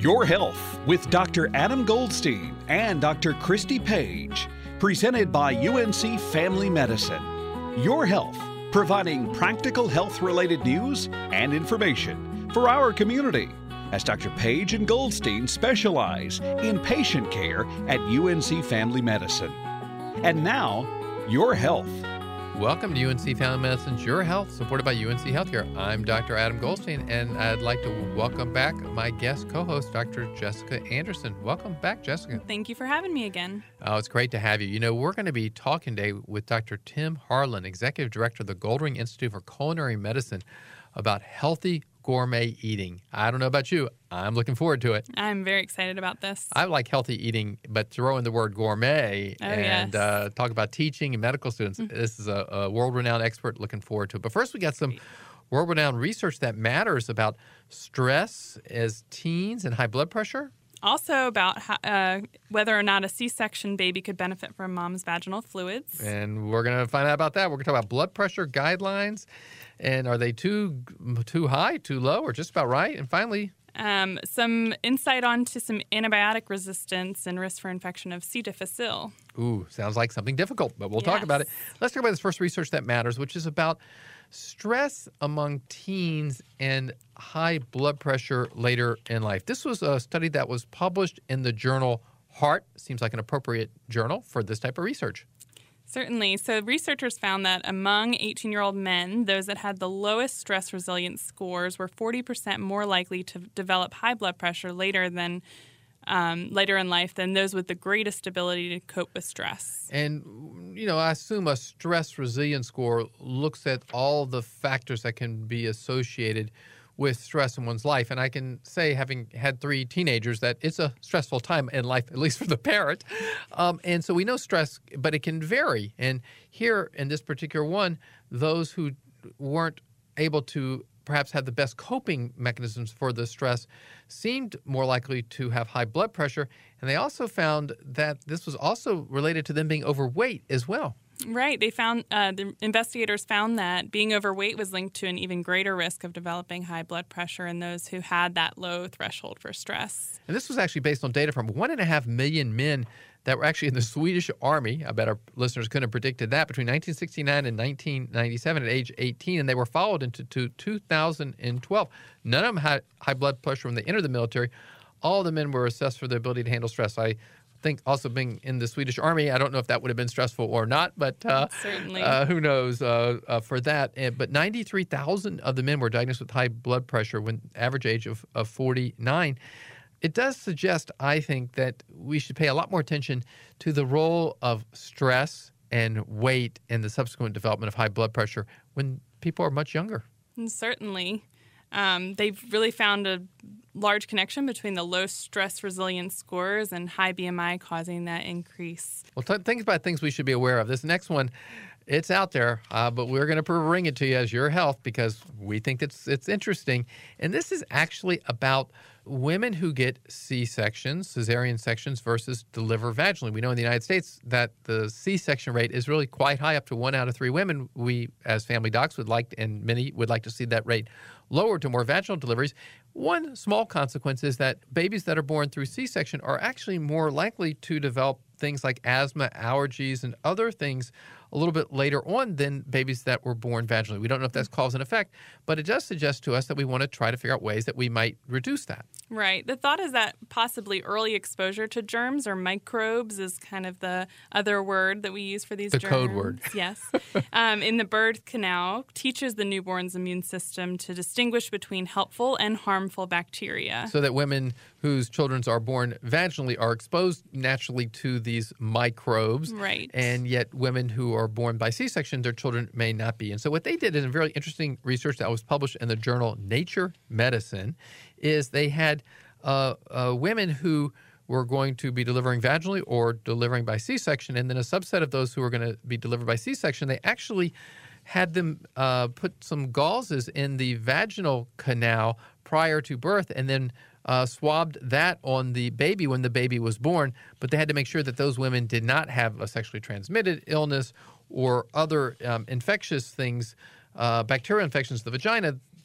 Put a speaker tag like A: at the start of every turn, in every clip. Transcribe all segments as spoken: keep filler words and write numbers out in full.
A: Your Health with Doctor Adam Goldstein and Doctor Christy Page, presented by U N C Family Medicine. Your Health, providing practical health-related news and information for our community, as Doctor Page and Goldstein specialize in patient care at U N C Family Medicine. And now, Your Health.
B: Welcome to U N C Family Medicine's Your Health, supported by U N C Healthcare. I'm Doctor Adam Goldstein, and I'd like to welcome back my guest co-host, Doctor Jessica Anderson. Welcome back, Jessica.
C: Thank you for having me again.
B: Oh, it's great to have you. You know, we're going to be talking today with Doctor Tim Harlan, Executive Director of the Goldring Institute for Culinary Medicine, about healthy gourmet eating. I don't know about you. I'm looking forward to it.
C: I'm very excited about this.
B: I like healthy eating, but throw in the word gourmet
C: oh,
B: and
C: yes.
B: uh, talk about teaching and medical students. Mm-hmm. This is a, a world-renowned expert. Looking forward to it. But first, we got some world-renowned research that matters about stress as teens and high blood pressure.
C: Also about how, uh, whether or not a C-section baby could benefit from mom's vaginal fluids.
B: And we're going to find out about that. We're going to talk about blood pressure guidelines. And are they too too high, too low, or just about right? And finally,
C: um, some insight onto some antibiotic resistance and risk for infection of C. difficile.
B: Ooh, sounds like something difficult, but we'll
C: yes.
B: talk about it. Let's talk about this first research that matters, which is about stress among teens and high blood pressure later in life. This was a study that was published in the journal Heart. Seems like an appropriate journal for this type of research.
C: Certainly. So researchers found that among eighteen-year-old men, those that had the lowest stress resilience scores were forty percent more likely to develop high blood pressure later than um, later in life than those with the greatest ability to cope with stress.
B: And, you know, I assume a stress resilience score looks at all the factors that can be associated with stress in one's life. And I can say, having had three teenagers, that it's a stressful time in life, at least for the parent. Um, and so we know stress, but it can vary. And here in this particular one, those who weren't able to perhaps have the best coping mechanisms for the stress seemed more likely to have high blood pressure. And they also found that this was also related to them being overweight as well.
C: Right. They found uh, the investigators found that being overweight was linked to an even greater risk of developing high blood pressure in those who had that low threshold for stress.
B: And this was actually based on data from one and a half million men that were actually in the Swedish Army. I bet our listeners couldn't have predicted that, between nineteen sixty-nine and nineteen ninety-seven at age eighteen, and they were followed into to two thousand twelve. None of them had high blood pressure when they entered the military. All of the men were assessed for their ability to handle stress. I think also being in the Swedish Army, I don't know if that would have been stressful or not, but uh,
C: certainly,
B: uh, who knows uh, uh, for that. And, but ninety-three thousand of the men were diagnosed with high blood pressure when average age of, of forty-nine. It does suggest, I think, that we should pay a lot more attention to the role of stress and weight in the subsequent development of high blood pressure when people are much younger.
C: And certainly. Um, they've really found a large connection between the low stress resilience scores and high B M I causing that increase.
B: Well, t- think about things we should be aware of. This next one, it's out there, uh, but we're going to bring it to you as Your Health because we think it's it's interesting. And this is actually about women who get C-sections, cesarean sections, versus deliver vaginally. We know in the United States that the C-section rate is really quite high, up to one out of three women. We, as family docs, would like, and many would like to see that rate lowered to more vaginal deliveries. One small consequence is that babies that are born through C-section are actually more likely to develop things like asthma, allergies, and other things a little bit later on than babies that were born vaginally. We don't know if that's cause and effect, but it does suggest to us that we want to try to figure out ways that we might reduce that.
C: Right. The thought is that possibly early exposure to germs or microbes is kind of the other word that we use for these
B: the
C: germs.
B: The code word.
C: Yes. um, in the birth canal, teaches the newborn's immune system to distinguish between helpful and harmful bacteria.
B: So that women whose children are born vaginally are exposed naturally to these microbes.
C: Right.
B: And yet women who are born by C-section, their children may not be. And so what they did in a very interesting research that was published in the journal Nature Medicine is they had uh, uh, women who were going to be delivering vaginally or delivering by C-section, and then a subset of those who were going to be delivered by C-section, they actually had them uh, put some gauzes in the vaginal canal prior to birth and then uh, swabbed that on the baby when the baby was born. But they had to make sure that those women did not have a sexually transmitted illness or other um, infectious things, uh, bacterial infections of the vagina,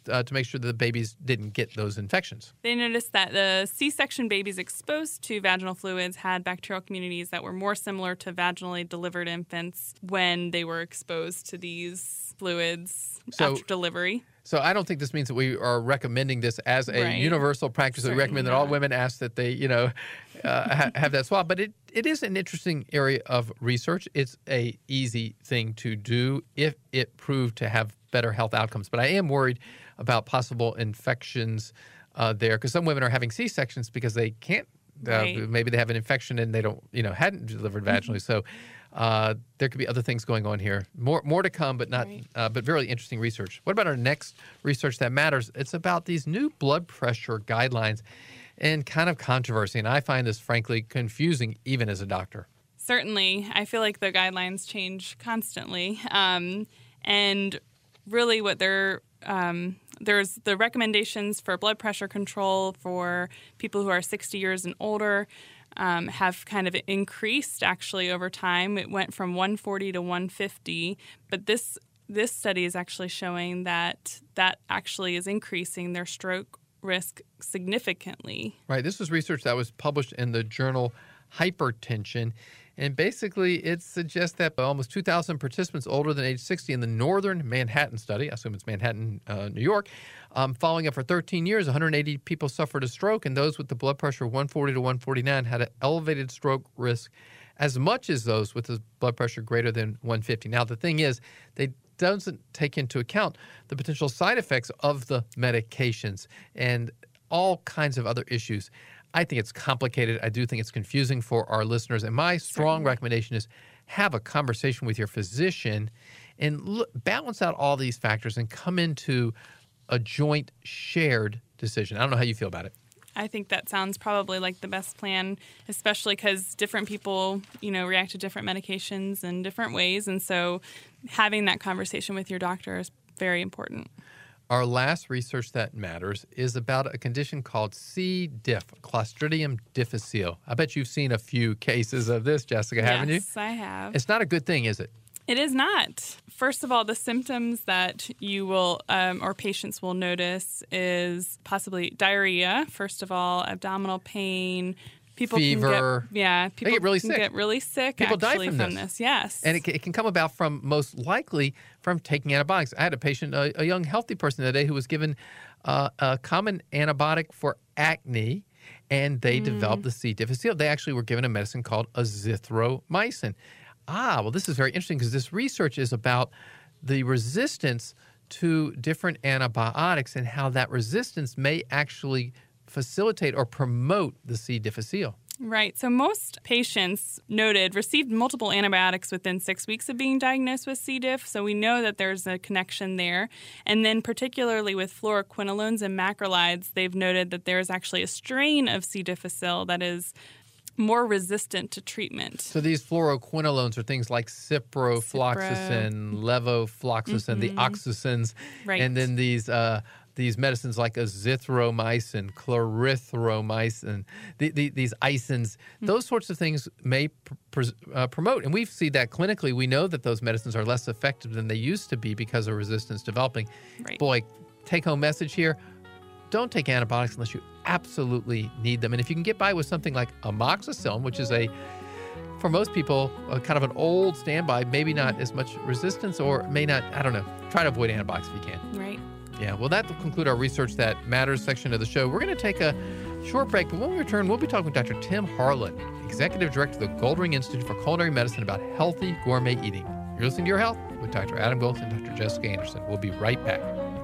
B: noticed uh, to make sure that the babies didn't get those infections?
C: They noticed that the C-section babies exposed to vaginal fluids had bacterial communities that were more similar to vaginally delivered infants when they were exposed to these fluids
B: So-
C: after delivery.
B: So I don't think this means that we are recommending this as a
C: Right.
B: universal practice. We
C: Certainly
B: recommend that all
C: not.
B: women ask that they, you know, uh, ha- have that swab. But it, it is an interesting area of research. It's a easy thing to do if it proved to have better health outcomes. But I am worried about possible infections uh, there because some women are having C-sections because they can't. Uh,
C: Right.
B: Maybe they have an infection and they don't, you know, hadn't delivered vaginally. So uh, there could be other things going on here. More, more to come, but not,
C: Right.
B: uh, but very interesting research. What about our next research that matters? It's about these new blood pressure guidelines and kind of controversy. And I find this, frankly, confusing, even as a doctor.
C: Certainly. I feel like the guidelines change constantly. Um, and really what they're um, there's the recommendations for blood pressure control for people who are sixty years and older um, have kind of increased actually over time. It went from one forty to one fifty, but this this study is actually showing that that actually is increasing their stroke risk significantly.
B: Right. This was research that was published in the journal Hypertension. And basically, it suggests that almost two thousand participants older than age sixty in the Northern Manhattan study, I assume it's Manhattan, uh, New York, um, following up for thirteen years, one hundred eighty people suffered a stroke, and those with the blood pressure of one forty to one forty-nine had an elevated stroke risk as much as those with the blood pressure greater than one fifty. Now, the thing is, they doesn't take into account the potential side effects of the medications and all kinds of other issues. I think it's complicated. I do think it's confusing for our listeners. And my strong
C: Certainly.
B: recommendation is have a conversation with your physician and look, balance out all these factors and come into a joint shared decision. I don't know how you feel about it.
C: I think that sounds probably like the best plan, especially because different people, you know, react to different medications in different ways. And so having that conversation with your doctor is very important.
B: Our last research that matters is about a condition called C. diff, Clostridium difficile. I bet you've seen a few cases of this, Jessica, haven't you?
C: Yes, I have.
B: It's not a good thing, is it?
C: It is not. First of all, the symptoms that you will um, or patients will notice is possibly diarrhea. First of all, abdominal pain. People
B: Fever.
C: Can get, yeah, people
B: get really
C: can
B: sick.
C: get really sick.
B: People die
C: actually
B: from this.
C: this. Yes,
B: And it, ca- it can come about from, most likely, from taking antibiotics. I had a patient, a, a young, healthy person today who was given uh, a common antibiotic for acne, and they mm. developed the C. difficile. They actually were given a medicine called azithromycin. Ah, well, this is very interesting because this research is about the resistance to different antibiotics and how that resistance may actually facilitate or promote the C. difficile.
C: Right. So most patients noted received multiple antibiotics within six weeks of being diagnosed with C. diff. So we know that there's a connection there. And then particularly with fluoroquinolones and macrolides, they've noted that there's actually a strain of C. difficile that is more resistant to treatment.
B: So these fluoroquinolones are things like ciprofloxacin,
C: Cipro.
B: levofloxacin, mm-hmm. the oxycins,
C: right.
B: and then these uh, these medicines like azithromycin, clarithromycin, the, the, these isins. Mm-hmm. Those sorts of things may pr- pr- uh, promote, and we see that clinically. We know that those medicines are less effective than they used to be because of resistance developing.
C: Right.
B: Boy, take-home message here. Don't take antibiotics unless you absolutely need them. And if you can get by with something like amoxicillin, which is a, for most people, a kind of an old standby, maybe not as much resistance or may not, I don't know, try to avoid antibiotics if you can.
C: Right.
B: Yeah, well, that will conclude our Research That Matters section of the show. We're going to take a short break, but when we return, we'll be talking with Doctor Tim Harlan, Executive Director of the Goldring Institute for Culinary Medicine, about healthy gourmet eating. You're listening to Your Health with Doctor Adam Goldstein and Doctor Jessica Anderson. We'll be right back.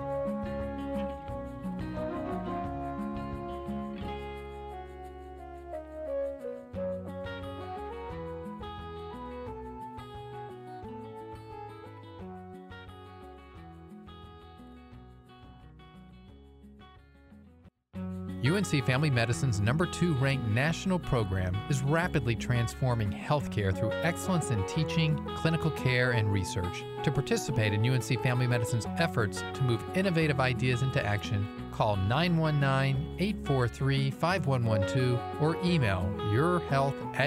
B: U N C Family Medicine's number two ranked national program is rapidly transforming healthcare through excellence in teaching, clinical care, and research. To participate in U N C Family Medicine's efforts to move innovative ideas into action, call nine one nine, eight four three, five one one two or email yourhealth at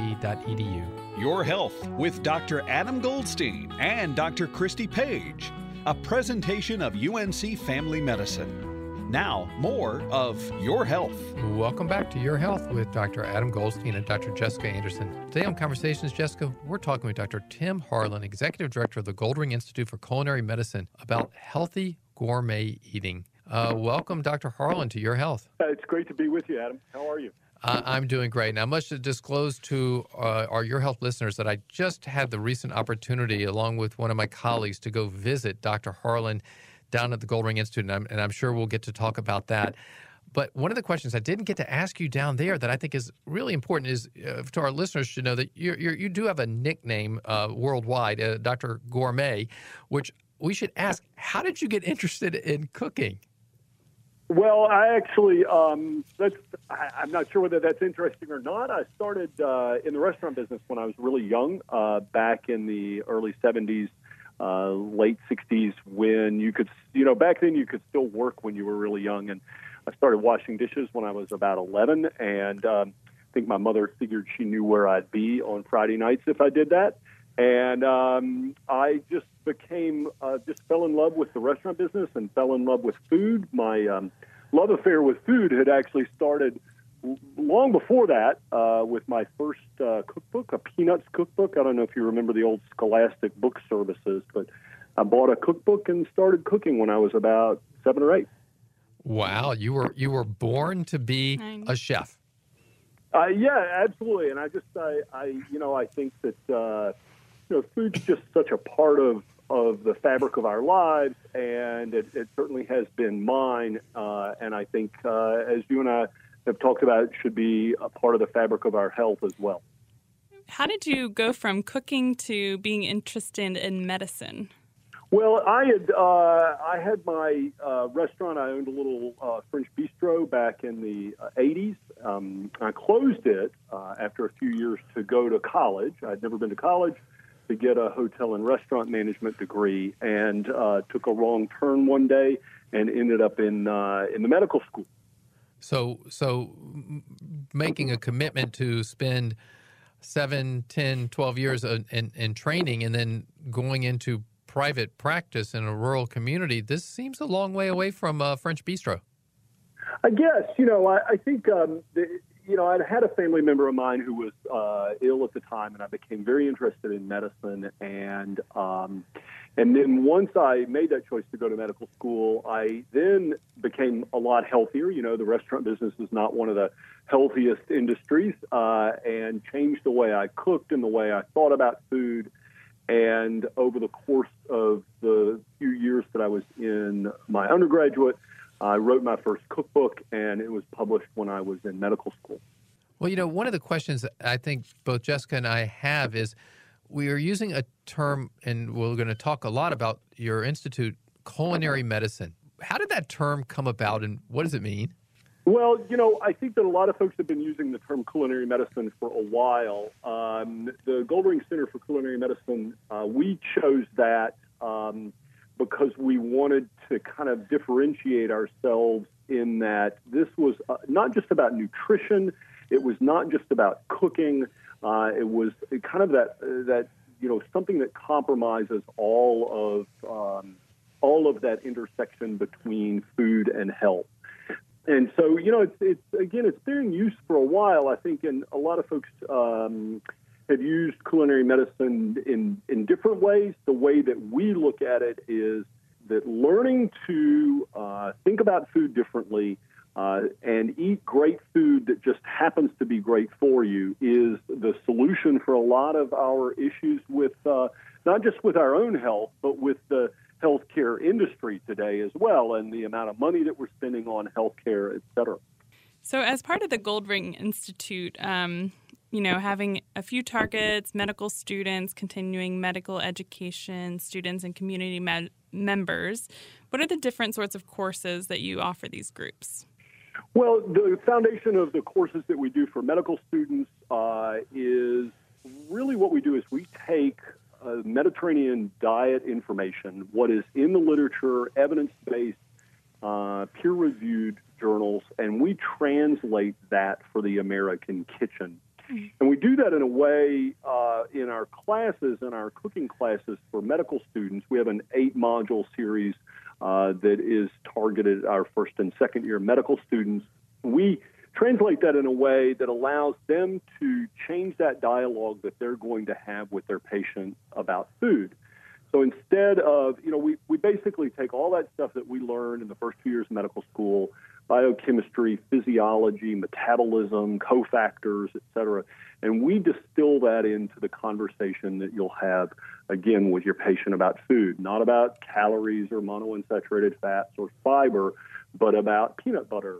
B: unc.edu.
A: Your Health with Doctor Adam Goldstein and Doctor Christy Page. a presentation of U N C Family Medicine. Now, more of Your Health.
B: Welcome back to Your Health with Doctor Adam Goldstein and Doctor Jessica Anderson. Today on Conversations, Jessica, we're talking with Doctor Tim Harlan, Executive Director of the Goldring Institute for Culinary Medicine, about healthy gourmet eating. Uh, welcome, Doctor Harlan, to Your Health.
D: Uh, it's great to be with you, Adam. How are you?
B: Uh, I'm doing great. Now, I must disclose to uh, our Your Health listeners that I just had the recent opportunity, along with one of my colleagues, to go visit Doctor Harlan down at the Goldring Institute, and I'm, and I'm sure we'll get to talk about that. But one of the questions I didn't get to ask you down there that I think is really important is, uh, to our listeners should know that you're, you're, you do have a nickname uh, worldwide, uh, Doctor Gourmet, which we should ask, how did you get interested in cooking?
D: Well, I actually, um, that's, I, I'm not sure whether that's interesting or not. I started uh, in the restaurant business when I was really young, uh, back in the early seventies, uh, late sixties, when you could, you know, back then you could still work when you were really young. And I started washing dishes when I was about eleven. And um, I think my mother figured she knew where I'd be on Friday nights if I did that. And um, I just became, uh, just fell in love with the restaurant business and fell in love with food. My um, love affair with food had actually started long before that uh, with my first uh, cookbook, a Peanuts cookbook. I don't know if you remember the old Scholastic book services, but I bought a cookbook and started cooking when I was about seven or eight.
B: Wow, you were you were born to be a chef.
D: Uh, yeah, absolutely. And I just, I, I you know, I think that, uh, you know, food's just such a part of, of the fabric of our lives, and it, it certainly has been mine. Uh, and I think, uh, as you and I have talked about, it should be a part of the fabric of our health as well.
C: How did you go from cooking to being interested in medicine?
D: Well, I had uh, I had my uh, restaurant. I owned a little uh, French bistro back in the uh, eighties. Um, I closed it uh, after a few years to go to college. I'd never been to college to get a hotel and restaurant management degree, and uh, took a wrong turn one day and ended up in uh, in the medical school.
B: So, so making a commitment to spend seven, ten, twelve years in, in, in training and then going into private practice in a rural community, this seems a long way away from uh, French Bistro.
D: I guess, you know, I, I think, um, the, you know, I'd had a family member of mine who was uh, ill at the time, and I became very interested in medicine. And um, and then once I made that choice to go to medical school, I then became a lot healthier. You know, the restaurant business is not one of the healthiest industries, uh, and changed the way I cooked and the way I thought about food. And over the course of the few years that I was in my undergraduate, I wrote my first cookbook, and it was published when I was in medical school.
B: Well, you know, one of the questions I think both Jessica and I have is we are using a term, and we're going to talk a lot about your institute, culinary medicine. How did that term come about, and what does it mean?
D: Well, you know, I think that a lot of folks have been using the term culinary medicine for a while. Um, the Goldring Center for Culinary Medicine, uh, we chose that um, because we wanted to kind of differentiate ourselves in that this was uh, not just about nutrition. It was not just about cooking. Uh, it was kind of that, uh, that, you know, something that compromises all of um, all of that intersection between food and health. And so, you know, it's, it's again, it's been in use for a while, I think, and a lot of folks um, have used culinary medicine in, in different ways. The way that we look at it is that learning to uh, think about food differently uh, and eat great food that just happens to be great for you is the solution for a lot of our issues with uh, not just with our own health, but with the healthcare industry today as well, and the amount of money that we're spending on healthcare, et cetera.
C: So as part of the Goldring Institute, um, you know, having a few targets, medical students, continuing medical education students, and community med- members, what are the different sorts of courses that you offer these groups?
D: Well, the foundation of the courses that we do for medical students uh, is really what we do is we take Uh, Mediterranean diet information, what is in the literature, evidence-based, uh, peer-reviewed journals, and we translate that for the American kitchen. And we do that in a way uh, in our classes, in our cooking classes for medical students. We have an eight-module series uh, that is targeted at our first and second year medical students. We translate that in a way that allows them to change that dialogue that they're going to have with their patient about food. So instead of, you know, we, we basically take all that stuff that we learn in the first two years of medical school, biochemistry, physiology, metabolism, cofactors, et cetera, and we distill that into the conversation that you'll have, again, with your patient about food, not about calories or monounsaturated fats or fiber, but about peanut butter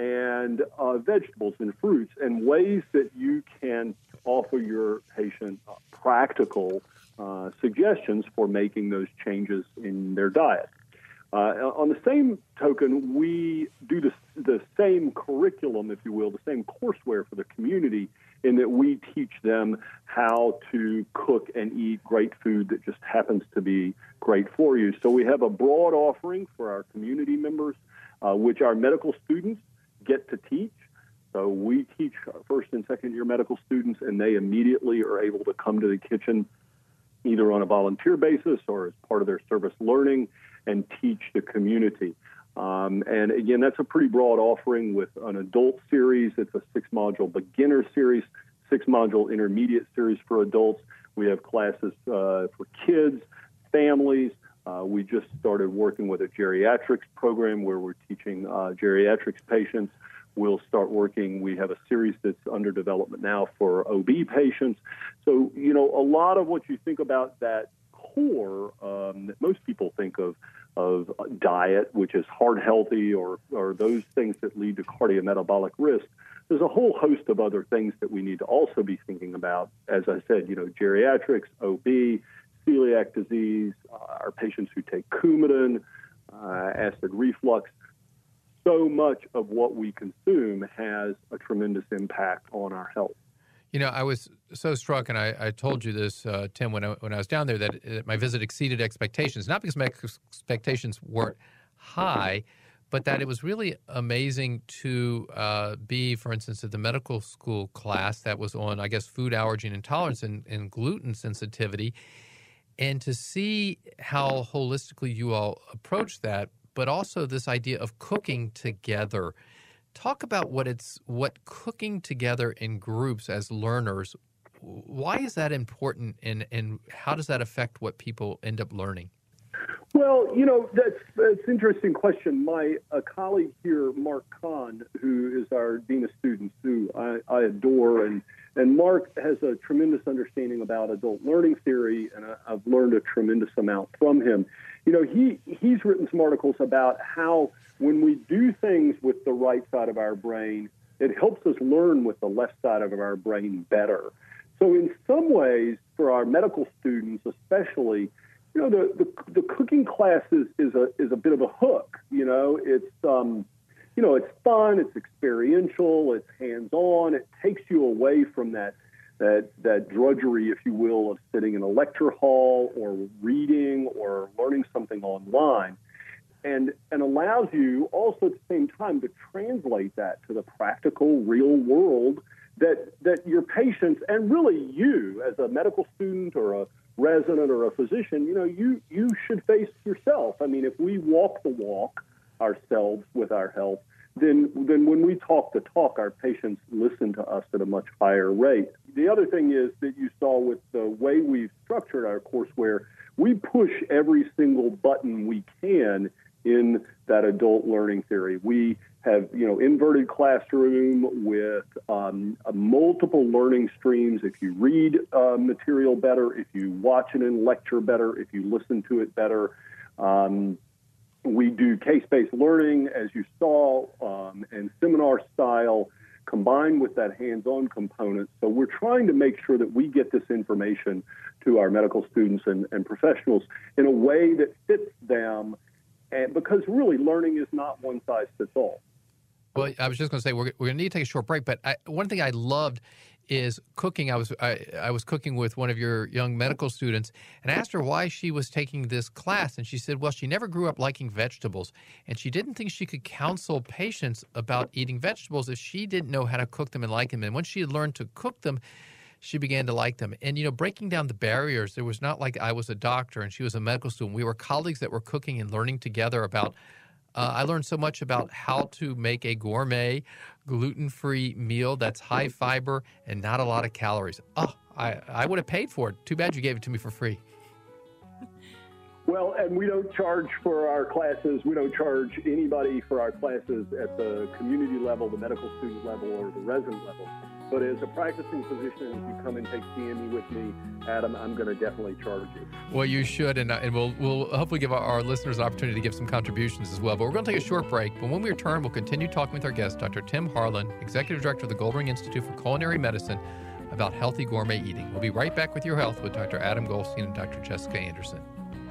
D: and uh, vegetables and fruits, and ways that you can offer your patient uh, practical uh, suggestions for making those changes in their diet. Uh, on the same token, we do the, the same curriculum, if you will, the same courseware for the community, in that we teach them how to cook and eat great food that just happens to be great for you. So we have a broad offering for our community members, uh, which our medical students get to teach. So we teach first and second year medical students, and they immediately are able to come to the kitchen either on a volunteer basis or as part of their service learning and teach the community. Um, and again, that's a pretty broad offering with an adult series. It's a six-module beginner series, six-module intermediate series for adults. We have classes uh, for kids, families. Uh, we just started working with a geriatrics program where we're teaching uh, geriatrics patients. We'll start working. We have a series that's under development now for O B patients. So, you know, a lot of what you think about that core um, that most people think of, of diet, which is heart healthy or, or those things that lead to cardiometabolic risk, there's a whole host of other things that we need to also be thinking about. As I said, you know, geriatrics, O B, celiac disease, uh, our patients who take Coumadin, uh, acid reflux. So much of what we consume has a tremendous impact on our health.
B: You know, I was so struck, and I, I told you this, uh, Tim, when I, when I was down there, that uh, my visit exceeded expectations, not because my expectations weren't high, but that it was really amazing to uh, be, for instance, at the medical school class that was on, I guess, food allergy and intolerance and, and gluten sensitivity, and to see how holistically you all approach that, but also this idea of cooking together. Talk about what it's what cooking together in groups as learners, why is that important, and, and how does that affect what people end up learning?
D: Well, you know, that's, that's an interesting question. My a colleague here, Mark Kahn, who is our Dean of Students, who I, I adore, and, and Mark has a tremendous understanding about adult learning theory, and I, I've learned a tremendous amount from him. You know, he, he's written some articles about how when we do things with the right side of our brain, it helps us learn with the left side of our brain better. So in some ways, for our medical students especially, you know, the, the, the cooking class is, is, a, is a bit of a hook. You know, it's, um, you know, it's fun, it's experiential, it's hands-on, it takes you away from that that that drudgery, if you will, of sitting in a lecture hall or reading or learning something online, and and allows you also at the same time to translate that to the practical, real world that that your patients and really you as a medical student or a resident or a physician, you know, you you should face yourself. I mean, if we walk the walk ourselves with our health, then then when we talk the talk, our patients listen to us at a much higher rate. The other thing is that you saw with the way we've structured our courseware, we push every single button we can in that adult learning theory. We have, you know, inverted classroom with um, multiple learning streams. If you read uh, material better, if you watch it in lecture better, if you listen to it better. Um, we do case-based learning, as you saw, um, and seminar style combined with that hands-on component. So we're trying to make sure that we get this information to our medical students and, and professionals in a way that fits them, and because really learning is not one size fits all.
B: Well, I was just going to say, we're, we're going to need to take a short break, but I, one thing I loved is cooking. I was I, I was cooking with one of your young medical students, and I asked her why she was taking this class, and she said, well, she never grew up liking vegetables, and she didn't think she could counsel patients about eating vegetables if she didn't know how to cook them and like them. And once she had learned to cook them, she began to like them. And, you know, breaking down the barriers, there was not like I was a doctor and she was a medical student. We were colleagues that were cooking and learning together about Uh, I learned so much about how to make a gourmet, gluten-free meal that's high fiber and not a lot of calories. Oh, I, I would have paid for it. Too bad you gave it to me for free.
D: Well, and we don't charge for our classes. We don't charge anybody for our classes at the community level, the medical student level, or the resident level. But as a practicing physician, if you come and take C M E with me, Adam, I'm going to definitely charge you.
B: Well, you should, and, and we'll, we'll hopefully give our, our listeners an opportunity to give some contributions as well. But we're going to take a short break. But when we return, we'll continue talking with our guest, Doctor Tim Harlan, Executive Director of the Goldring Institute for Culinary Medicine, about healthy gourmet eating. We'll be right back with Your Health with Doctor Adam Goldstein and Doctor Jessica Anderson.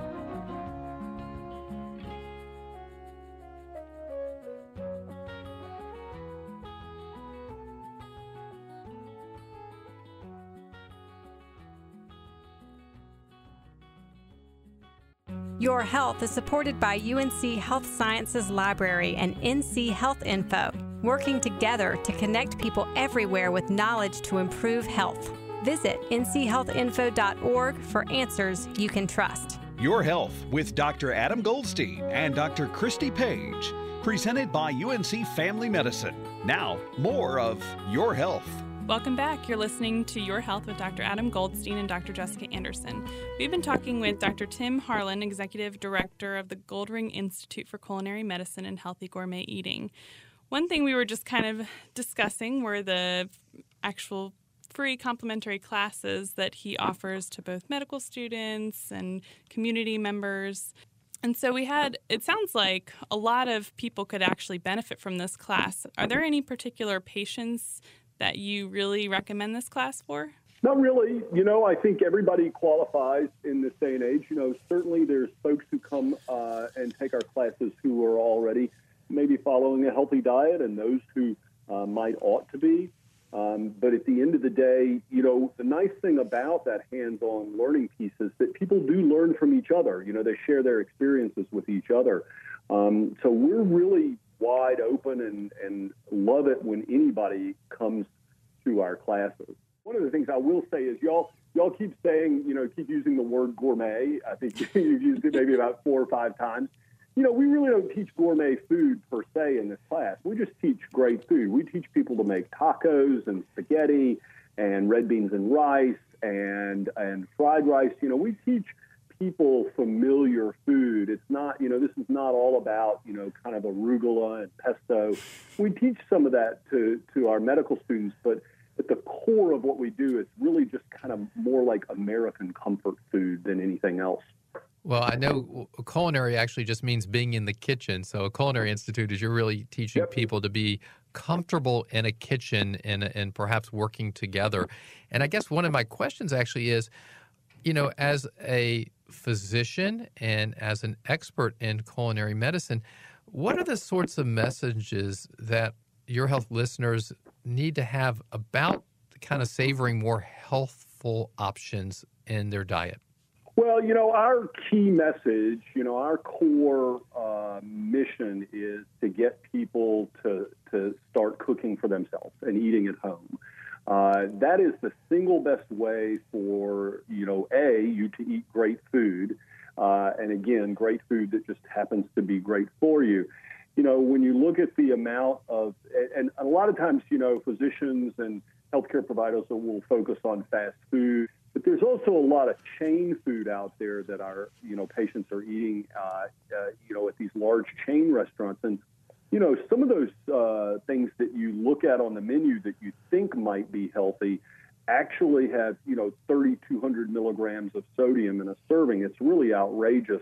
E: Your Health is supported by U N C Health Sciences Library and N C Health Info, working together to connect people everywhere with knowledge to improve health. Visit N C health info dot org for answers you can trust.
A: Your Health with Doctor Adam Goldstein and Doctor Christy Page, presented by U N C Family Medicine. Now, more of Your Health.
C: Welcome back. You're listening to Your Health with Doctor Adam Goldstein and Doctor Jessica Anderson. We've been talking with Doctor Tim Harlan, Executive Director of the Goldring Institute for Culinary Medicine and Healthy Gourmet Eating. One thing we were just kind of discussing were the actual free complimentary classes that he offers to both medical students and community members. And so we had, it sounds like a lot of people could actually benefit from this class. Are there any particular patients that you really recommend this class for?
D: Not really. You know, I think everybody qualifies in this day and age. You know, certainly there's folks who come uh, and take our classes who are already maybe following a healthy diet and those who uh, might ought to be. Um, but at the end of the day, you know, the nice thing about that hands-on learning piece is that people do learn from each other. You know, they share their experiences with each other. Um, so we're really wide open and, and love it when anybody comes to our classes. One of the things I will say is y'all y'all keep saying, you know, keep using the word gourmet. I think you've used it maybe about four or five times. You know, we really don't teach gourmet food per se in this class. We just teach great food. We teach people to make tacos and spaghetti and red beans and rice and and fried rice. You know, we teach people familiar food. It's not, you know, this is not all about, you know, kind of arugula and pesto. We teach some of that to, to our medical students, but at the core of what we do is really just kind of more like American comfort food than anything else.
B: Well, I know culinary actually just means being in the kitchen. So a culinary institute is you're really teaching yep. people to be comfortable in a kitchen and, and perhaps working together. And I guess one of my questions actually is, you know, as a physician and as an expert in culinary medicine, what are the sorts of messages that Your Health listeners need to have about kind of savoring more healthful options in their diet?
D: Well, you know, our key message, you know, our core uh, mission is to get people to, to start cooking for themselves and eating at home. Uh, that is the single best way for, you know, A, you to eat great food, uh, and again, great food that just happens to be great for you. You know, when you look at the amount of, and a lot of times, you know, physicians and healthcare providers will focus on fast food, but there's also a lot of chain food out there that our, you know, patients are eating, uh, uh, you know, at these large chain restaurants. And you know, some of those uh, things that you look at on the menu that you think might be healthy actually have, you know, thirty-two hundred milligrams of sodium in a serving. It's really outrageous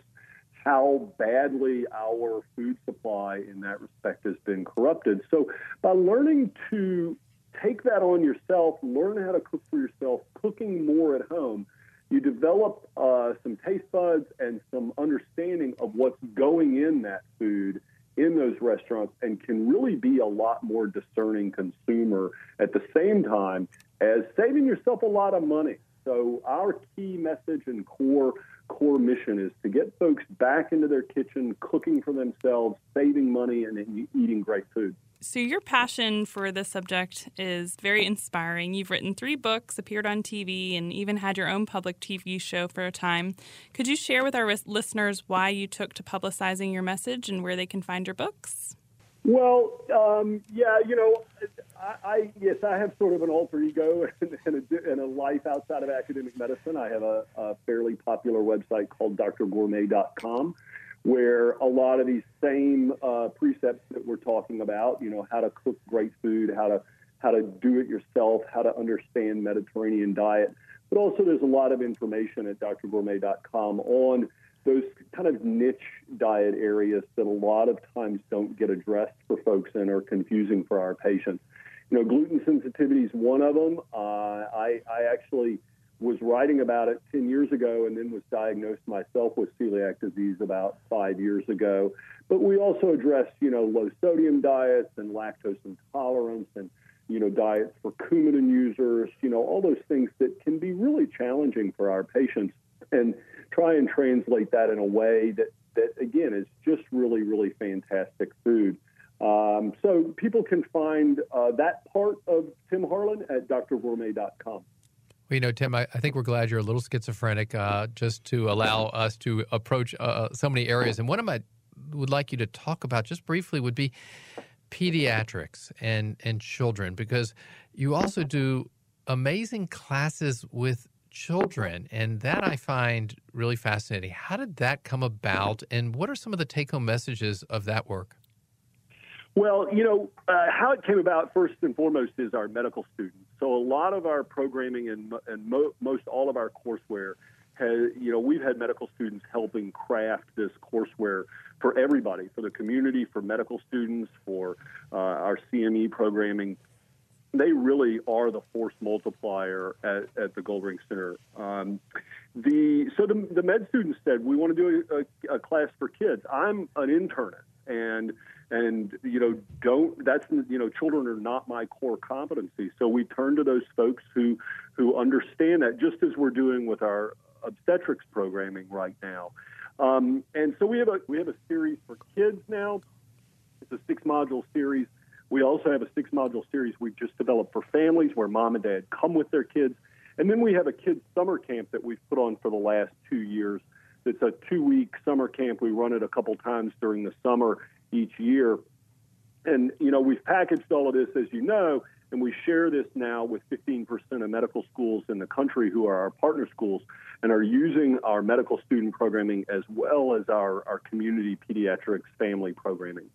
D: how badly our food supply in that respect has been corrupted. So by learning to take that on yourself, learn how to cook for yourself, cooking more at home, you develop uh, some taste buds and some understanding of what's going in that food in those restaurants and can really be a lot more discerning consumer at the same time as saving yourself a lot of money. So our key message and core core mission is to get folks back into their kitchen, cooking for themselves, saving money, and eating great food.
C: So your passion for this subject is very inspiring. You've written three books, appeared on T V, and even had your own public T V show for a time. Could you share with our listeners why you took to publicizing your message and where they can find your books?
D: Well, um, yeah, you know, I, I yes, I have sort of an alter ego and, and, a, and a life outside of academic medicine. I have a, a fairly popular website called D R gourmet dot com, where a lot of these same uh, precepts that we're talking about, you know, how to cook great food, how to how to do it yourself, how to understand Mediterranean diet, but also there's a lot of information at D R gourmet dot com on those kind of niche diet areas that a lot of times don't get addressed for folks and are confusing for our patients. You know, gluten sensitivity is one of them. Uh, I, I actually was writing about it ten years ago and then was diagnosed myself with celiac disease about five years ago. But we also addressed, you know, low sodium diets and lactose intolerance and, you know, diets for Coumadin users, you know, all those things that can be really challenging for our patients, and try and translate that in a way that, that again, is just really, really fantastic food. Um, so people can find uh, that part of Tim Harlan at D R gourmet dot com.
B: Well, you know, Tim, I, I think we're glad you're a little schizophrenic uh, just to allow us to approach uh, so many areas. And one of my would like you to talk about just briefly would be pediatrics and, and children, because you also do amazing classes with children, and that I find really fascinating. How did that come about, and what are some of the take-home messages of that work?
D: Well, you know, uh, how it came about first and foremost is our medical students. So a lot of our programming and, and mo- most all of our courseware has, you know, we've had medical students helping craft this courseware for everybody, for the community, for medical students, for uh, our C M E programming. They really are the force multiplier at, at the Goldring Center. Um, the so the, the med students said, we want to do a, a, a class for kids. I'm an internist, and and you know don't that's you know children are not my core competency. So we turn to those folks who who understand that, just as we're doing with our obstetrics programming right now. Um, and so we have a we have a series for kids now. It's a six module series. We also have a six-module series we've just developed for families where mom and dad come with their kids. And then we have a kids' summer camp that we've put on for the last two years. It's a two-week summer camp. We run it a couple times during the summer each year. And, you know, we've packaged all of this, as you know, and we share this now with fifteen percent of medical schools in the country who are our partner schools and are using our medical student programming as well as our, our community pediatrics family programming.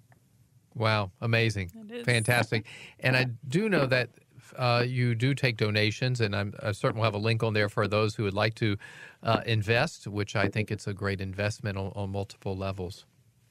B: Wow, amazing. Fantastic. And I do know that uh, you do take donations, and I'm I certainly will have a link on there for those who would like to uh, invest, which I think it's a great investment on, on multiple levels.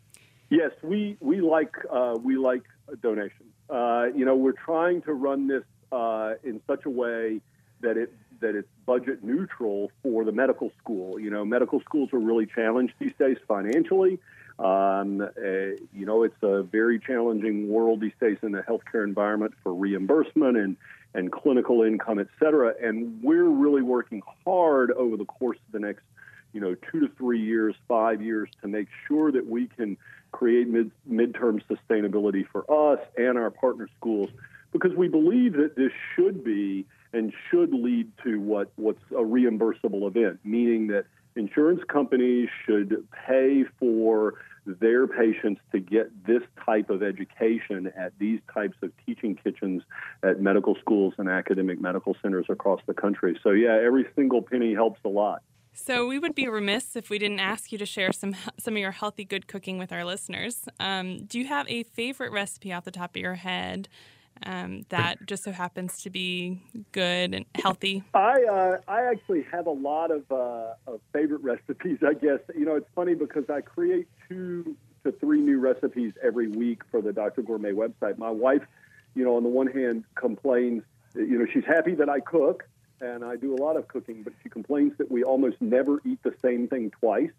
D: Yes, we we like uh, we like donations. Uh, you know, we're trying to run this uh, in such a way that it that it's budget neutral for the medical school. You know, medical schools are really challenged these days financially. Um, uh, you know, it's a very challenging world these days in the healthcare environment for reimbursement and, and clinical income, et cetera. And we're really working hard over the course of the next, you know, two to three years, five years to make sure that we can create mid, midterm sustainability for us and our partner schools, because we believe that this should be and should lead to what, what's a reimbursable event, meaning that insurance companies should pay for their patients to get this type of education at these types of teaching kitchens at medical schools and academic medical centers across the country. So, yeah, every single penny helps a lot.
C: So we would be remiss if we didn't ask you to share some some of your healthy, good cooking with our listeners. Um, do you have a favorite recipe off the top of your head Um, that just so happens to be good and healthy?
D: I uh, I actually have a lot of, uh, of favorite recipes, I guess. You know, it's funny because I create two to three new recipes every week for the Doctor Gourmet website. My wife, you know, on the one hand complains, you know, she's happy that I cook, and I do a lot of cooking, but she complains that we almost never eat the same thing twice.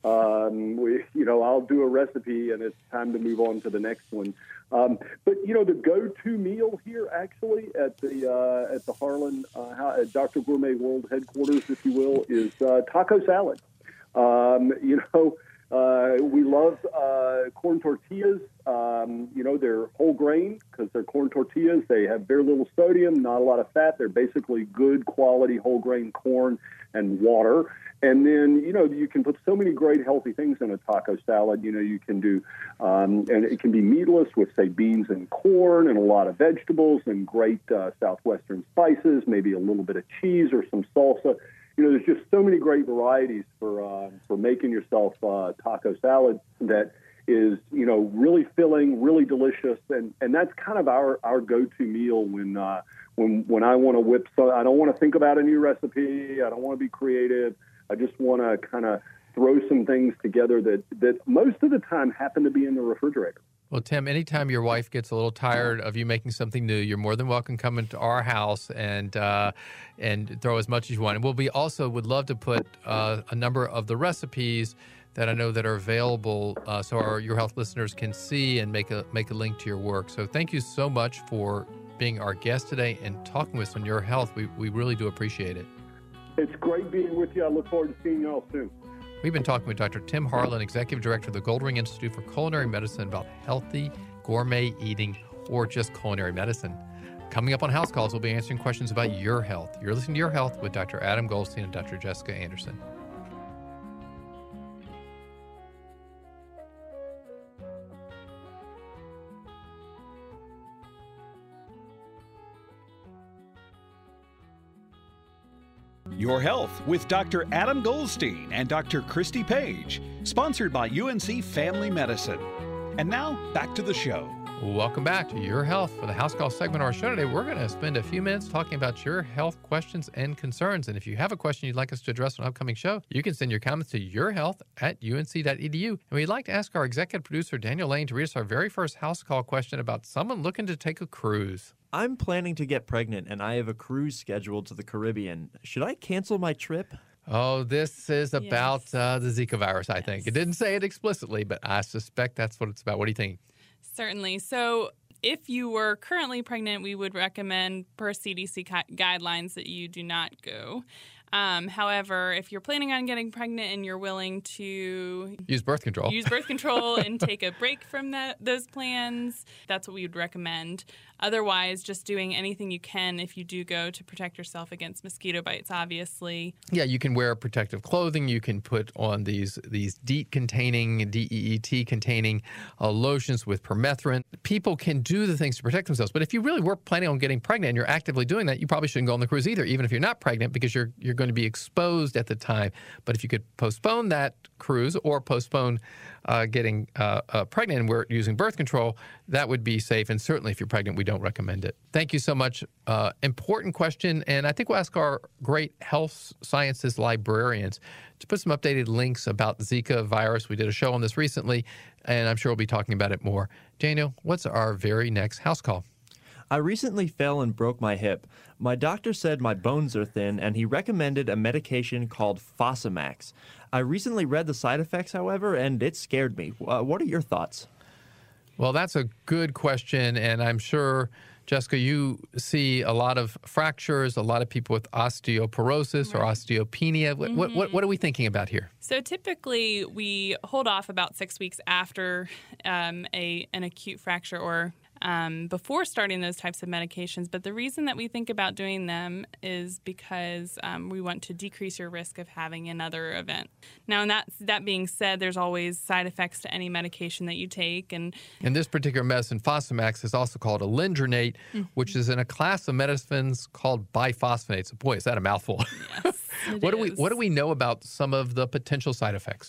D: Um, we, you know, I'll do a recipe, and it's time to move on to the next one. Um, but you know, the go-to meal here, actually, at the uh, at the Harlan uh, at Doctor Gourmet World headquarters, if you will, is uh, taco salad. Um, you know, uh, we love uh, corn tortillas. Um, you know, they're whole grain because they're corn tortillas. They have very little sodium, not a lot of fat. They're basically good quality whole grain corn and water. And then, you know, you can put so many great healthy things in a taco salad. You know, you can do, um, and it can be meatless with, say, beans and corn and a lot of vegetables and great uh, southwestern spices, maybe a little bit of cheese or some salsa. You know, there's just so many great varieties for uh, for making yourself uh, taco salad that is, you know, really filling, really delicious. And, and that's kind of our, our go-to meal when, uh, when, when I want to whip. So I don't want to think about a new recipe. I don't want to be creative. I just want to kind of throw some things together that, that most of the time happen to be in the refrigerator.
B: Well, Tim, anytime your wife gets a little tired of you making something new, you're more than welcome to come into our house and uh, and throw as much as you want. And we'll be also would love to put uh, a number of the recipes that I know that are available uh, so our Your Health listeners can see and make a make a link to your work. So thank you so much for being our guest today and talking with us on Your Health. We, we really do appreciate it.
D: It's great being with you. I look forward to seeing you all soon.
B: We've been talking with Doctor Tim Harlan, Executive Director of the Goldring Institute for Culinary Medicine, about healthy gourmet eating or just culinary medicine. Coming up on House Calls, we'll be answering questions about your health. You're listening to Your Health with Doctor Adam Goldstein and Doctor Jessica Anderson.
A: Your Health with Doctor Adam Goldstein and Doctor Christy Page, sponsored by U N C Family Medicine. And now, back to the show.
B: Welcome back to Your Health. For the House Call segment of our show today, we're going to spend a few minutes talking about your health questions and concerns. And if you have a question you'd like us to address on an upcoming show, you can send your comments to yourhealth at U N C dot E D U. And we'd like to ask our executive producer, Daniel Lane, to read us our very first House Call question about someone looking to take a cruise.
F: I'm planning to get pregnant, and I have a cruise scheduled to the Caribbean. Should I cancel my trip?
B: Oh, this is about
C: Yes.
B: uh, the Zika virus, I
C: Yes.
B: think. It didn't say it explicitly, but I suspect that's what it's about. What do you think?
C: Certainly. So if you were currently pregnant, we would recommend, per C D C gu- guidelines, that you do not go. Um, however, if you're planning on getting pregnant and you're willing to
B: Use birth control.
C: use birth control and take a break from that, those plans, that's what we would recommend. Otherwise, just doing anything you can if you do go to protect yourself against mosquito bites, obviously.
B: Yeah, you can wear protective clothing. You can put on these these DEET-containing, D E E T-containing uh, lotions with permethrin. People can do the things to protect themselves. But if you really were planning on getting pregnant and you're actively doing that, you probably shouldn't go on the cruise either, even if you're not pregnant, because you're you're going to be exposed at the time. But if you could postpone that cruise or postpone uh, getting uh, uh, pregnant and we're using birth control, that would be safe. And certainly if you're pregnant, we don't recommend it. Thank you so much. Uh, important question. And I think we'll ask our great health sciences librarians to put some updated links about the Zika virus. We did a show on this recently, and I'm sure we'll be talking about it more. Daniel, what's our very next house call?
F: I recently fell and broke my hip. My doctor said my bones are thin, and he recommended a medication called Fosamax. I recently read the side effects, however, and it scared me. Uh, what are your thoughts?
B: Well, that's a good question, and I'm sure, Jessica, you see a lot of fractures, a lot of people with osteoporosis or osteopenia. What, what, what, what are we thinking about here?
C: So typically, we hold off about six weeks after um, a an acute fracture or um, before starting those types of medications. But the reason that we think about doing them is because um, we want to decrease your risk of having another event. Now, and that, that being said, there's always side effects to any medication that you take. And
B: In this particular medicine, Fosamax is also called alendronate, mm-hmm. which is in a class of medicines called biphosphonates. Boy, is that a mouthful.
C: Yes,
B: what do
C: is.
B: we What do we know about some of the potential side effects?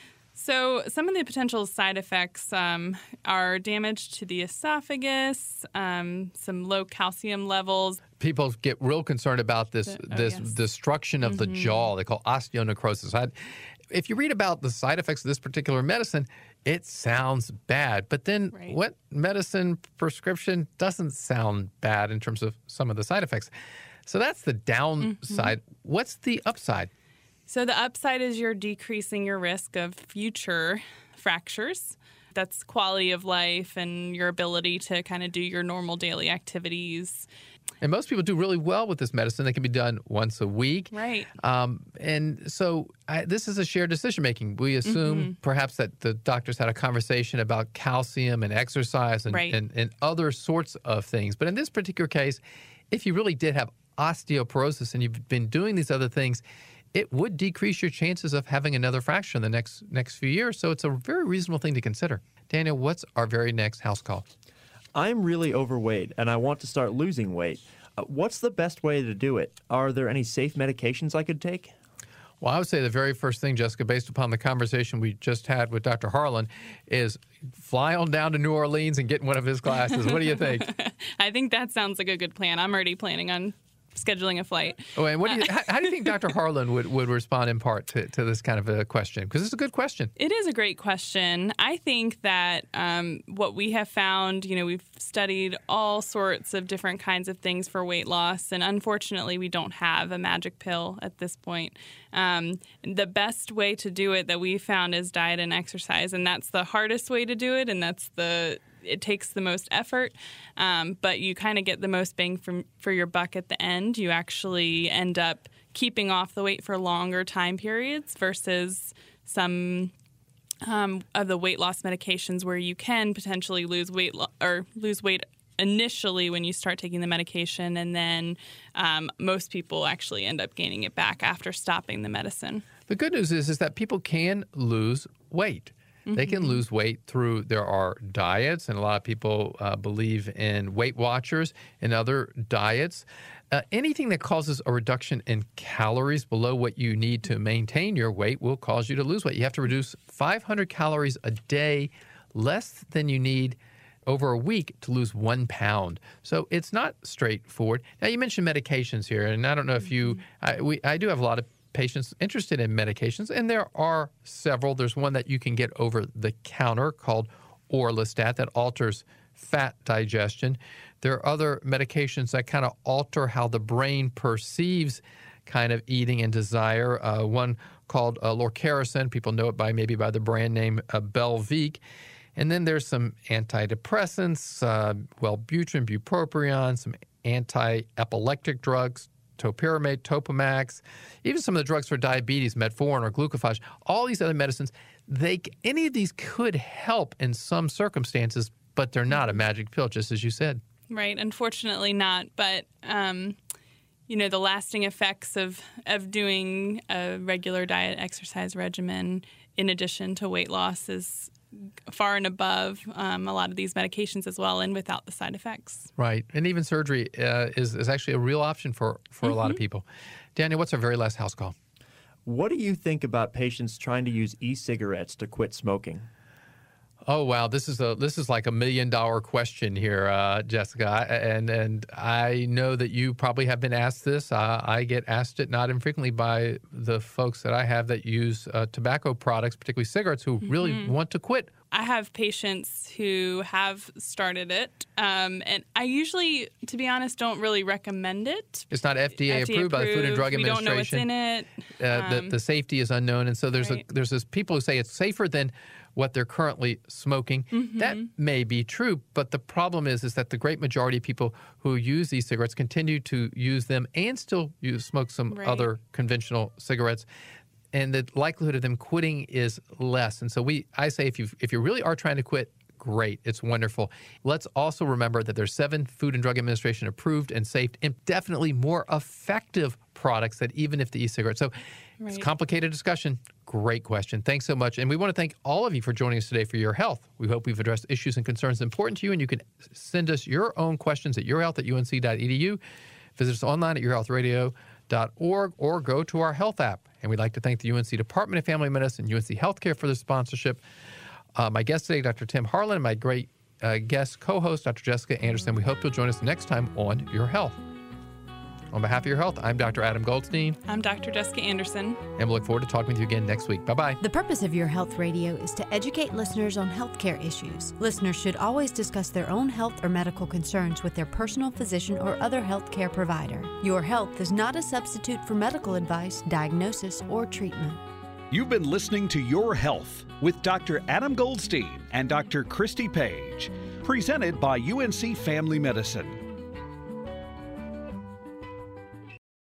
C: So some of the potential side effects um, are damage to the esophagus, um, some low calcium levels.
B: People get real concerned about this
C: The, oh,
B: this
C: yes.
B: destruction of mm-hmm. the jaw. They call osteonecrosis. I, if you read about the side effects of this particular medicine, it sounds bad. But then
C: Right.
B: what medicine prescription doesn't sound bad in terms of some of the side effects? So that's the downside. Mm-hmm. What's the upside?
C: So the upside is you're decreasing your risk of future fractures. That's quality of life and your ability to kind of do your normal daily activities.
B: And most people do really well with this medicine. They can be done once a week.
C: Right.
B: Um, and so I, this is a shared decision making. We assume mm-hmm. perhaps that the doctors had a conversation about calcium and exercise and,
C: right.
B: and, and other sorts of things. But in this particular case, if you really did have osteoporosis and you've been doing these other things, it would decrease your chances of having another fracture in the next next few years. So it's a very reasonable thing to consider. Daniel, what's our very next house call?
F: I'm really overweight, and I want to start losing weight. Uh, what's the best way to do it? Are there any safe medications I could take?
B: Well, I would say the very first thing, Jessica, based upon the conversation we just had with Doctor Harlan, is fly on down to New Orleans and get in one of his classes. What do you think?
C: I think that sounds like a good plan. I'm already planning on scheduling a flight.
B: Oh, and what do you, how, how do you think Doctor Harlan would, would respond in part to, to this kind of a question? Because it's a good question.
C: It is a great question. I think that um, what we have found, you know, we've studied all sorts of different kinds of things for weight loss, and unfortunately we don't have a magic pill at this point. Um, the best way to do it that we found is diet and exercise, and that's the hardest way to do it, and that's the it takes the most effort, um, but you kind of get the most bang for, for your buck at the end. You actually end up keeping off the weight for longer time periods versus some um, of the weight loss medications where you can potentially lose weight lo- or lose weight initially when you start taking the medication, and then um, most people actually end up gaining it back after stopping the medicine.
B: The good news is, is that people can lose weight. They can lose weight through, there are diets, and a lot of people uh, believe in Weight Watchers and other diets. Uh, anything that causes a reduction in calories below what you need to maintain your weight will cause you to lose weight. You have to reduce five hundred calories a day, less than you need over a week to lose one pound. So it's not straightforward. Now, you mentioned medications here, and I don't know if you, I, we, I do have a lot of patients interested in medications, and there are several. There's one that you can get over the counter called Orlistat that alters fat digestion. There are other medications that kind of alter how the brain perceives kind of eating and desire. Uh, one called uh, Lorcarosin. People know it by maybe by the brand name uh, Belviq. And then there's some antidepressants, uh, Wellbutrin, bupropion, some anti-epileptic drugs, topiramate, Topamax, even some of the drugs for diabetes, metformin or glucophage, all these other medicines, they any of these could help in some circumstances, but they're not a magic pill, just as you said.
C: Right. Unfortunately not. But, um, you know, the lasting effects of, of doing a regular diet exercise regimen in addition to weight loss is far and above um, a lot of these medications as well, and without the side effects.
B: Right. And even surgery uh, is, is actually a real option for, for mm-hmm. a lot of people. Daniel, what's our very last house call?
F: What do you think about patients trying to use e-cigarettes to quit smoking?
B: Oh, wow. This is a this is like a million dollar question here, uh, Jessica. And and I know that you probably have been asked this. Uh, I get asked it not infrequently by the folks that I have that use uh, tobacco products, particularly cigarettes, who mm-hmm. really want to quit.
C: I have patients who have started it, um, and I usually, to be honest, don't really recommend it.
B: It's not F D A, F D A approved, approved by the Food and Drug
C: we
B: Administration.
C: We don't know what's in
B: it. Uh,
C: um,
B: the, the safety is unknown, and so there's right. a there's this people who say it's safer than what they're currently smoking. Mm-hmm. That may be true, but the problem is is that the great majority of people who use these cigarettes continue to use them and still use smoke some
C: right.
B: other conventional cigarettes. And the likelihood of them quitting is less. And so we, I say, if you if you really are trying to quit, great, it's wonderful. Let's also remember that there's seven Food and Drug Administration approved and safe, and definitely more effective products than even if the e-cigarette. So right. it's a complicated discussion. Great question. Thanks so much. And we want to thank all of you for joining us today for Your Health. We hope we've addressed issues and concerns important to you, and you can send us your own questions at yourhealth at U N C dot E D U. Visit us online at your health radio dot org or go to our health app. And we'd like to thank the U N C Department of Family Medicine, U N C Healthcare for their sponsorship. Uh, my guest today, Doctor Tim Harlan, and my great uh, guest co-host, Doctor Jessica Anderson. We hope you'll join us next time on Your Health. On behalf of your health, I'm Doctor Adam Goldstein,
C: I'm Doctor Jessica Anderson.
B: and we'll look forward to talking with you again next week. Bye-bye.
G: The purpose of Your Health Radio is to educate listeners on healthcare issues. Listeners should always discuss their own health or medical concerns with their personal physician or other healthcare provider. Your Health is not a substitute for medical advice, diagnosis, or treatment.
A: You've been listening to Your Health with Doctor Adam Goldstein and Doctor Christy Page, presented by U N C Family Medicine.